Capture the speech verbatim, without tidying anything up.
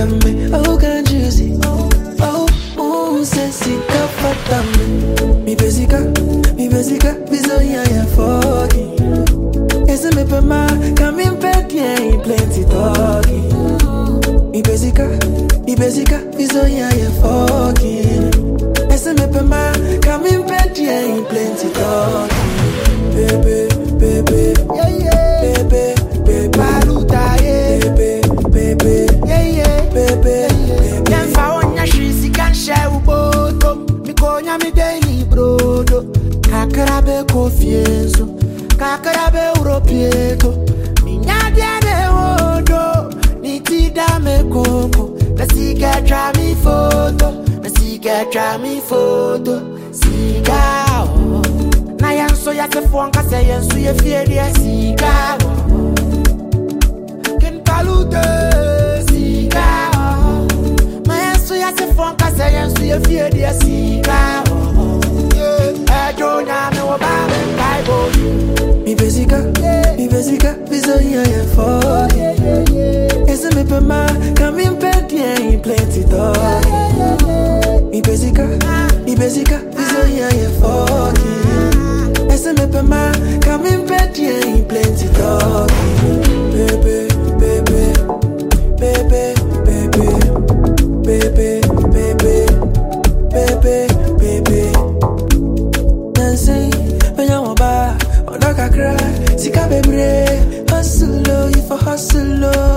fatame, oh can't you see? Oh, oh, sensika fatame. Mi basica, mi basica, bizonya ya fogi. Ese me pema, kamin pekien, plenty talking. Mi basica, mi basica, bizonya ya fogi. Ese me pema, kamin pekien, plenty talking. Baby, baby, yeah, yeah. Baby, baby, baluta, yeah. Baby, baby, yeah, yeah. Baby, baby. Yanfa onya shisi kan share uboto. Mi konya mi daily brodo. Kakara be confieso. Kakara be europieto. Mi nyadia de odo. Ni tida me koko. Na siga tra mi photo. Na siga tra mi photo. Siga oh. Na yanso ya se fonka se yansu ye fieri siga oh. Ken palute siga oh. Na yanso ya se fonka se yansu ye fieri siga oh. Yeah, Jona me wa ba me Bible. Mi basica, mi basica, bizonya ya fogi. Ese me pema, kamin pekien, plenty talking. Mi basica, mi basica, bizonya ya fogi. Ese me pema, kamin pekien, plenty talking. Baby, baby, baby, baby, baby, baby, baby, baby. Dancing, when you want bar, on a cry, sika bebre, hustle low, if a hustle low.